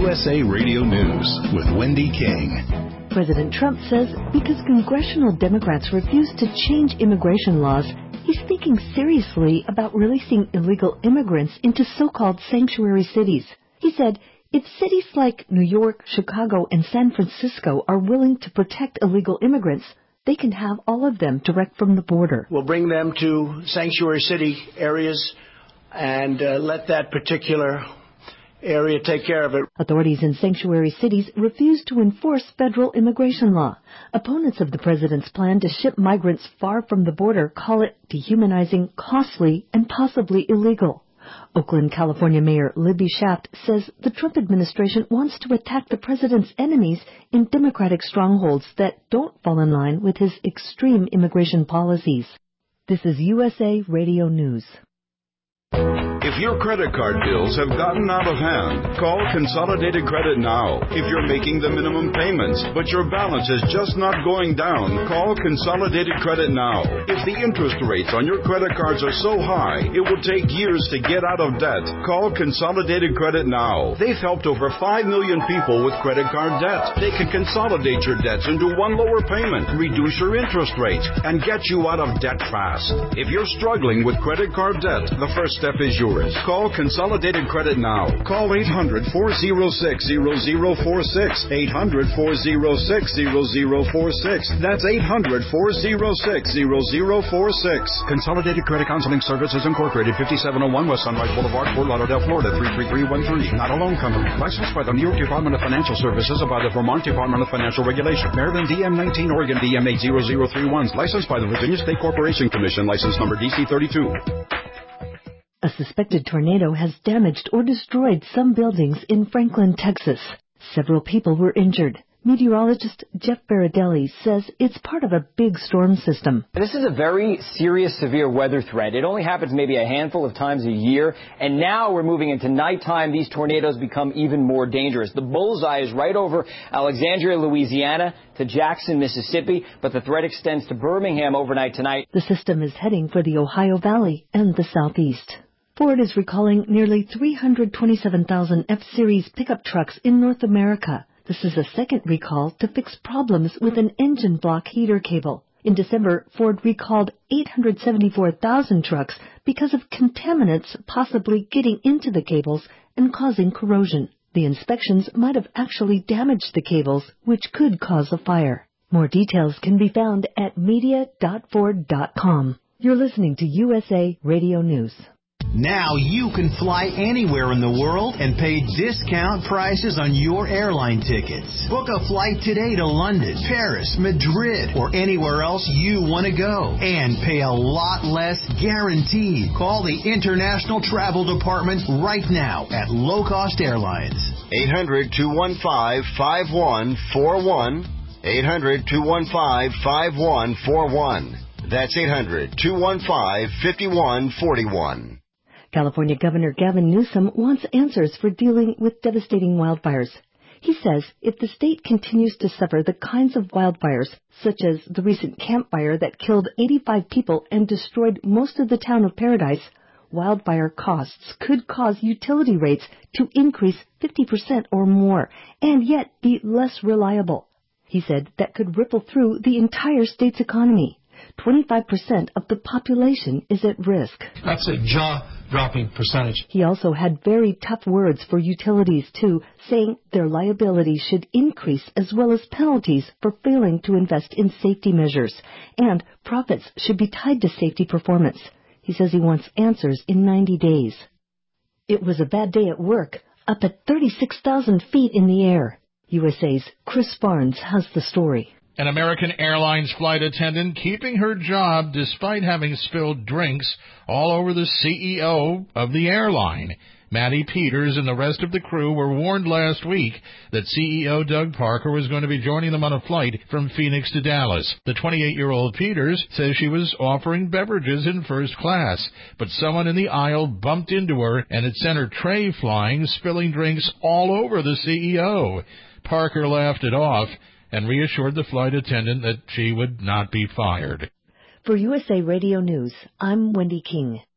USA Radio News with Wendy King. President Trump says because congressional Democrats refuse to change immigration laws, he's thinking seriously about releasing illegal immigrants into so-called sanctuary cities. He said, if cities like New York, Chicago, and San Francisco are willing to protect illegal immigrants, they can have all of them direct from the border. We'll bring them to sanctuary city areas and let that particular area take care of it. Authorities in sanctuary cities refuse to enforce federal immigration law. Opponents of the president's plan to ship migrants far from the border call it dehumanizing, costly, and possibly illegal. Oakland, California Mayor Libby Schaft says the Trump administration wants to attack the president's enemies in Democratic strongholds that don't fall in line with his extreme immigration policies. This is USA Radio News. If your credit card bills have gotten out of hand, call Consolidated Credit now. If you're making the minimum payments, but your balance is just not going down, call Consolidated Credit now. If the interest rates on your credit cards are so high, it will take years to get out of debt, call Consolidated Credit now. They've helped over 5 million people with credit card debt. They can consolidate your debts into one lower payment, reduce your interest rates, and get you out of debt fast. If you're struggling with credit card debt, the first step is yours. Call Consolidated Credit now. Call 800-406-0046. 800-406-0046. That's 800-406-0046. Consolidated Credit Counseling Services Incorporated, 5701 West Sunrise Boulevard, Fort Lauderdale, Florida, 33313. Not a loan company. Licensed by the New York Department of Financial Services and by the Vermont Department of Financial Regulation. Maryland DM19, Oregon DM80031. Licensed by the Virginia State Corporation Commission. License number DC32. A suspected tornado has damaged or destroyed some buildings in Franklin, Texas. Several people were injured. Meteorologist Jeff Baradelli says it's part of a big storm system. This is a very serious, severe weather threat. It only happens maybe a handful of times a year, and now we're moving into nighttime. These tornadoes become even more dangerous. The bullseye is right over Alexandria, Louisiana, to Jackson, Mississippi, but the threat extends to Birmingham overnight tonight. The system is heading for the Ohio Valley and the Southeast. Ford is recalling nearly 327,000 F-Series pickup trucks in North America. This is a second recall to fix problems with an engine block heater cable. In December, Ford recalled 874,000 trucks because of contaminants possibly getting into the cables and causing corrosion. The inspections might have actually damaged the cables, which could cause a fire. More details can be found at media.ford.com. You're listening to USA Radio News. Now you can fly anywhere in the world and pay discount prices on your airline tickets. Book a flight today to London, Paris, Madrid, or anywhere else you want to go. And pay a lot less guaranteed. Call the International Travel Department right now at Low Cost Airlines. 800-215-5141. 800-215-5141. That's 800-215-5141. California Governor Gavin Newsom wants answers for dealing with devastating wildfires. He says if the state continues to suffer the kinds of wildfires, such as the recent Camp Fire that killed 85 people and destroyed most of the town of Paradise, wildfire costs could cause utility rates to increase 50% or more, and yet be less reliable. He said that could ripple through the entire state's economy. 25% of the population is at risk. That's a jaw-dropping percentage. He also had very tough words for utilities, too, saying their liability should increase as well as penalties for failing to invest in safety measures, and profits should be tied to safety performance. He says he wants answers in 90 days. It was a bad day at work, up at 36,000 feet in the air. USA's Chris Barnes has the story. An American Airlines flight attendant keeping her job despite having spilled drinks all over the CEO of the airline. Maddie Peters and the rest of the crew were warned last week that CEO Doug Parker was going to be joining them on a flight from Phoenix to Dallas. The 28-year-old Peters says she was offering beverages in first class, but someone in the aisle bumped into her and it sent her tray flying, spilling drinks all over the CEO. Parker laughed it off and reassured the flight attendant that she would not be fired. For USA Radio News, I'm Wendy King.